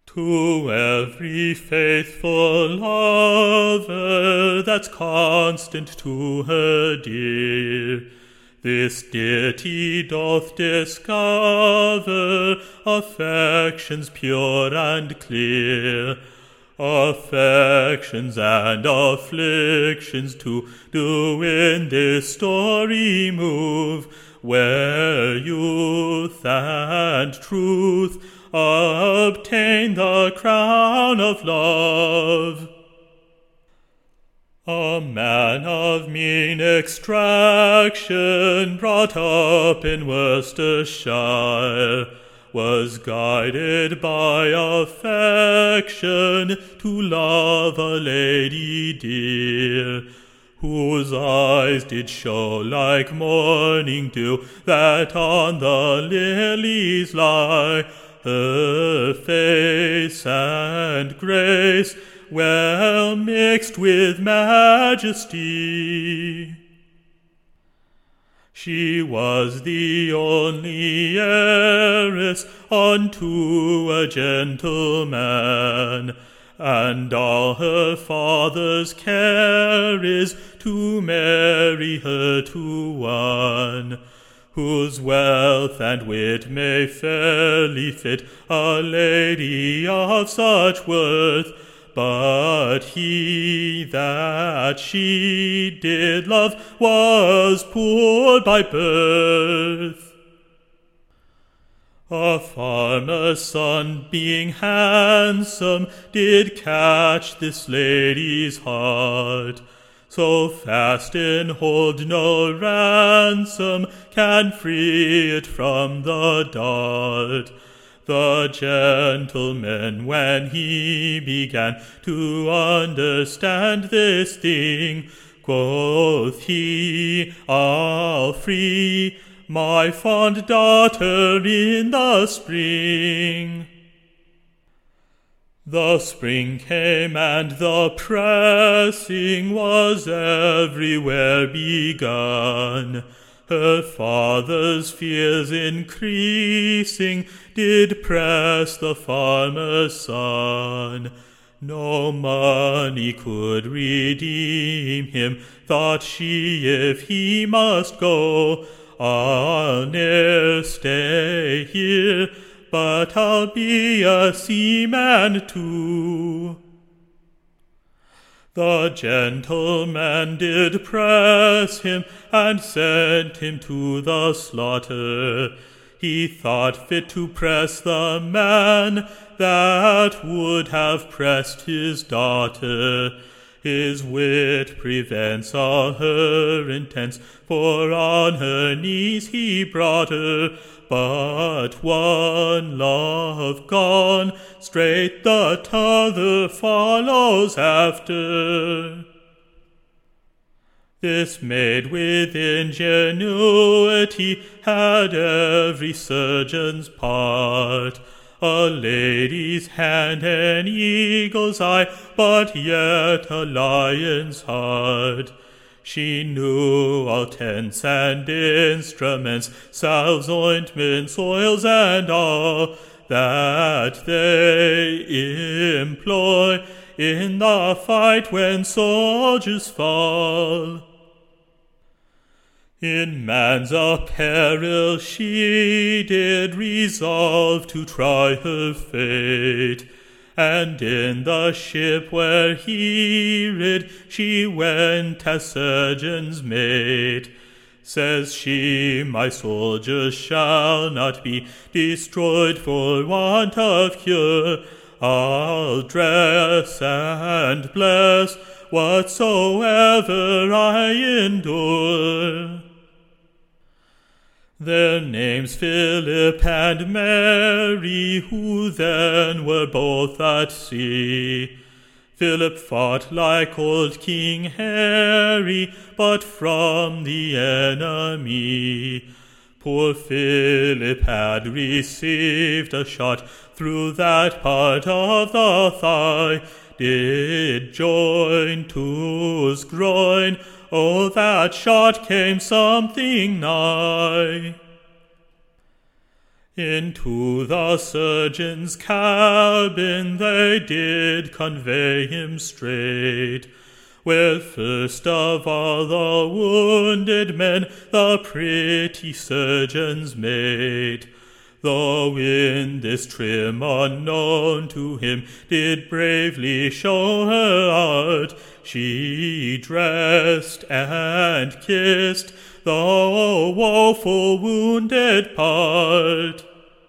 To every faithful lover that's constant to her dear, this deity doth discover affections pure and clear. Affections and afflictions to do in this story move, where youth and truth obtain the crown of love. A man of mean extraction, brought up in Worcestershire, was guided by affection to love a lady dear, whose eyes did show like morning dew that on the lilies lie, her face and grace well mixed with majesty. She was the only heiress unto a gentleman, and all her father's care is to marry her to one, whose wealth and wit may fairly fit a lady of such worth. But he that she did love was poor by birth. A farmer's son, being handsome, did catch this lady's heart, so fast in hold no ransom can free it from the dart. The gentleman, when he began to understand this thing, quoth he, "I'll free my fond daughter in the spring." The spring came, and the pressing was everywhere begun. Her father's fears increasing did press the farmer's son. No money could redeem him, thought she, if he must go. I'll ne'er stay here, but I'll be a seaman too. The gentleman did press him, and sent him to the slaughter. He thought fit to press the man that would have pressed his daughter. His wit prevents all her intents, for on her knees he brought her. But one love gone, straight the t'other follows after. This maid with ingenuity had every surgeon's part, a lady's hand, an eagle's eye, but yet a lion's heart. She knew all tents and instruments, salves, ointments, oils, and all that they employ in the fight when soldiers fall. In man's apparel she did resolve to try her fate, and in the ship where he rid she went as surgeon's mate. Says she, my soldiers shall not be destroyed for want of cure. I'll dress and bless whatsoever I endure. Their names Philip and Mary, who then were both at sea. Philip fought like old King Harry, but from the enemy. Poor Philip had received a shot through that part of the thigh, did join to his groin. Oh, that shot came something nigh. Into the surgeon's cabin they did convey him straight, where first of all the wounded men the pretty surgeon's mate, though in this trim unknown to him did bravely show her art, she dressed and kissed the woeful wounded part,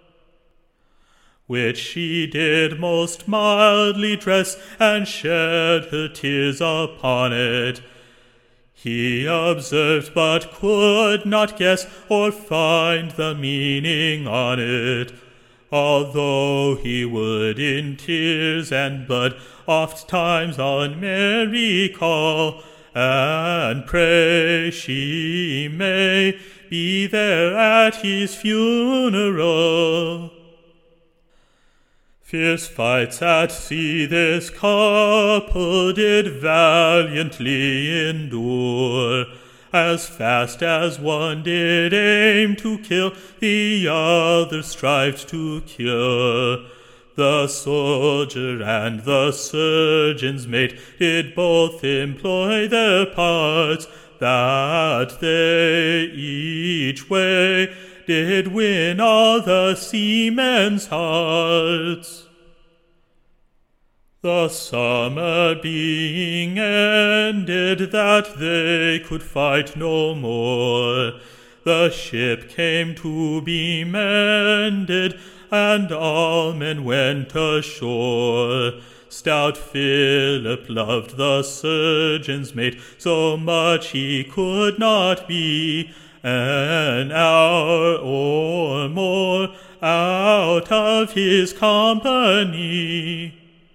which she did most mildly dress, and shed her tears upon it. He observed, but could not guess or find the meaning on it, although he would in tears and blood oft times on Mary call, and pray she may be there at his funeral. Fierce fights at sea this couple did valiantly endure, as fast as one did aim to kill, the other strived to cure. The soldier and the surgeon's mate did both employ their parts, that they each way did win all the seamen's hearts. The summer being ended, that they could fight no more, the ship came to be mended, and all men went ashore. Stout Philip loved the surgeon's mate so much he could not be an hour or more out of his company.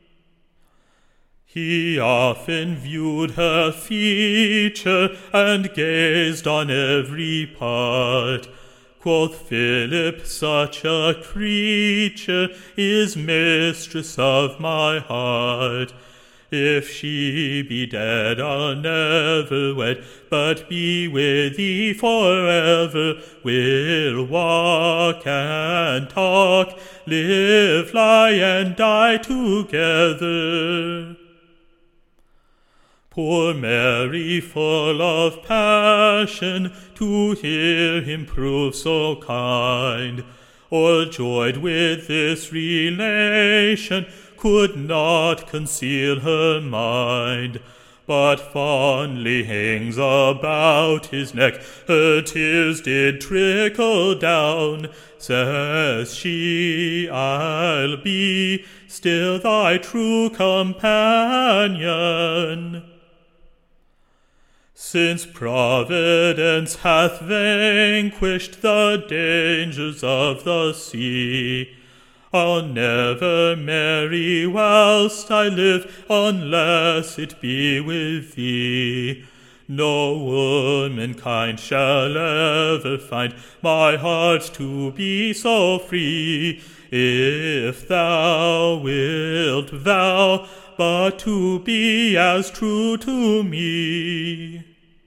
He often viewed her feature and gazed on every part. Quoth Philip, such a creature is mistress of my heart. If she be dead, I'll never wed, but be with thee forever. We'll walk and talk, live, lie, and die together. Poor Mary, full of passion, to hear him prove so kind, o'erjoyed with this relation, could not conceal her mind, but fondly hangs about his neck, her tears did trickle down. Says she, I'll be still thy true companion. Since Providence hath vanquished the dangers of the sea, I'll never marry whilst I live, unless it be with thee. No womankind shall ever find my heart to be so free, if thou wilt vow but to be as true to me.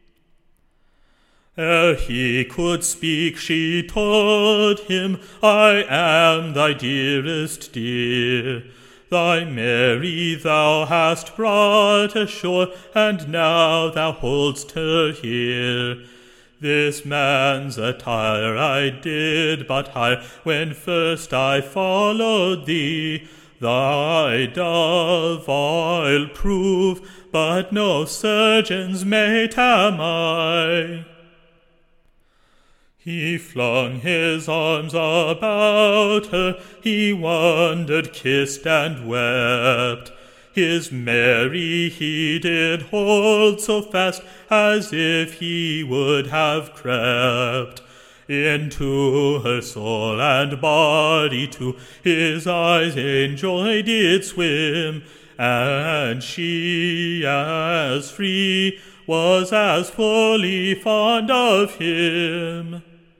Ere he could speak, she told him, I am thy dearest dear. Thy Mary thou hast brought ashore, and now thou hold'st her here. This man's attire I did but hire, when first I followed thee. Thy dove I'll prove, but no surgeon's mate am I. He flung his arms about her, he wondered, kissed, and wept. His Mary he did hold so fast, as if he would have crept into her soul and body too. His eyes in joy did swim, and she, as free, was as fully fond of him.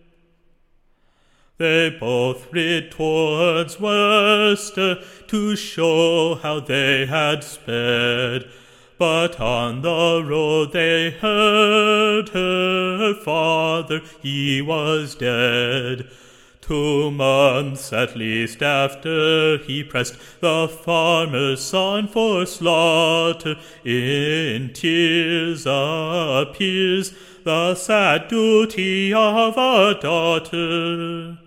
They both rid towards Worcester, to show how they had sped. But on the road they heard her father, he was dead. 2 months at least after he pressed the farmer's son for slaughter, in tears appears the sad duty of a daughter.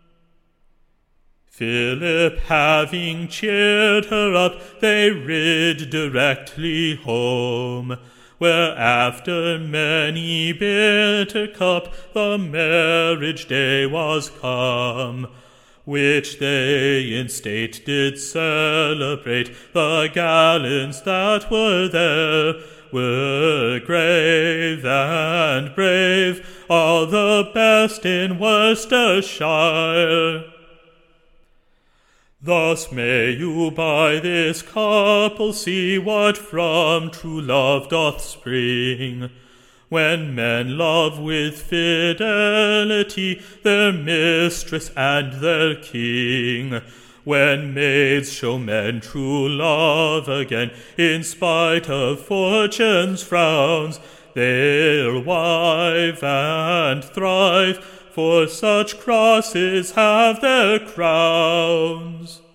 Philip, having cheered her up, they rid directly home, where after many bitter cup the marriage day was come, which they in state did celebrate. The gallants that were there were grave and brave, all the best in Worcestershire. Thus may you by this couple see what from true love doth spring, when men love with fidelity their mistress and their king, when maids show men true love again, in spite of fortune's frowns, they'll wive and thrive, for such crosses have their crowns.